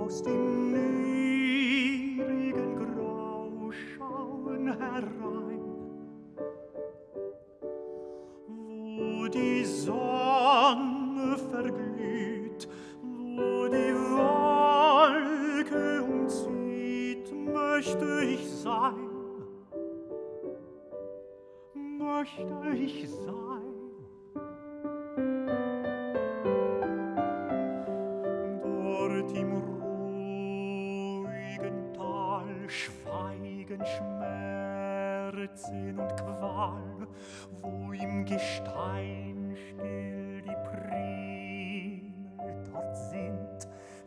aus dem niedrigen Grauschauen herein, wo die Sonne verglüht, wo die Wolke umzieht, möchte ich sein, möchte ich sein. Dort im ruhigen Tal schweigen Schmerzen und Qual, wo im Gestein still die